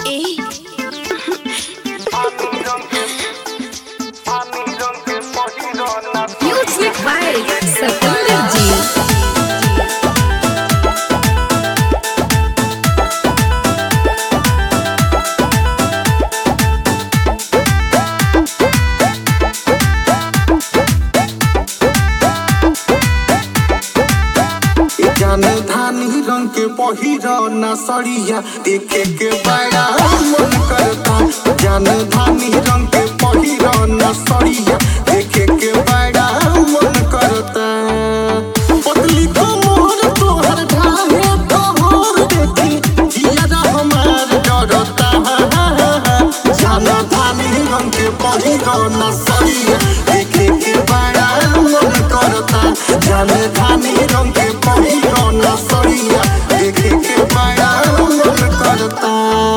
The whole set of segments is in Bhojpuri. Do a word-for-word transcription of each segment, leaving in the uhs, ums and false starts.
Music by Satinder Ji. धानी रंग के पहिरा ना सड़िया देखे के बड़ा मन करता। जान धानी रंग के पहिरा ना सड़िया देखे के बड़ा मन करता। पतली कमर तोहर ढाहे तोहर देखी जिया हमार डरता। जान धानी रंग के पहिरा ना सड़िया देखे के बड़ा मन करता। जान धानी रंग के पहिरा ना सड़िया देखे के बड़ा मन करता।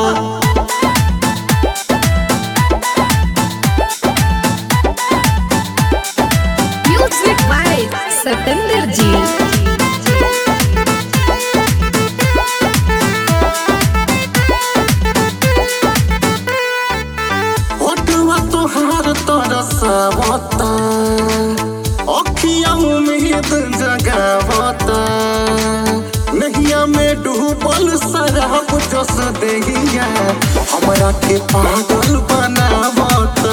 Music by Satinder Ji. होठवा तोहार तरसावता अखिया उम्मीद जगावता। नहिया में डूबल शराब जस देहिया हमरा के पागल बनावता।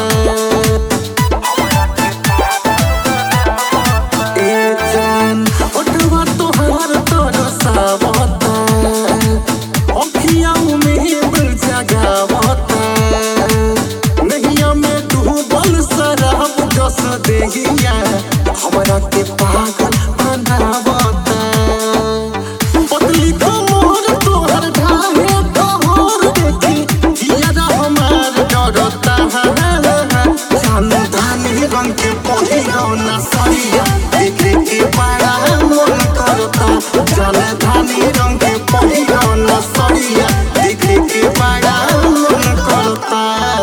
ए जान होठवा तोहार तरसावता अखिया उम्मीद जगावता। नहिया में डूबल शराब जस देहिया हमरा के पागल बनावता। पतली कमर तोहर ढाहे तोहर देखी जिया हमार डरता। जान धानी रंग के पहिरा ना सड़िया देखे के बड़ा मन करता। जान धानी रंग के पहिरा ना सड़िया देखे के बड़ा मन करता।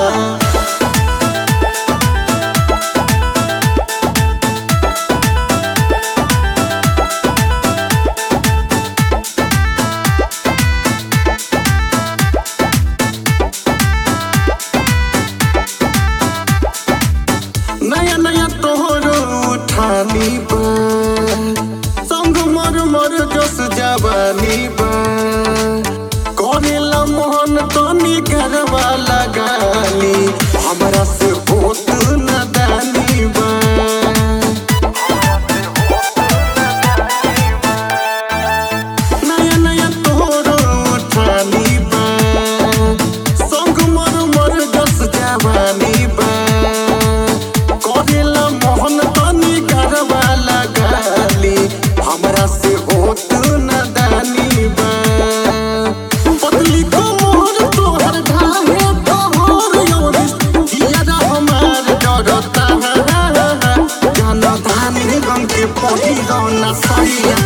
नया नया तोहरो उठानी बा संग मर मर जस जवानी बा। करेला मोहन तनी घरवा लगाली हमरा से होत नदानी बा। नया नया तोहरो उठानी बा संग मर मर जस जवानी बा। करेला मोहन तनी घरवा लगाली हमरा से होत नदानी बा। पतली कमर तोहर ढाहे तोहर योरिस जिया हमार डरता। जान धानी रंग के पहिरा ना सड़िया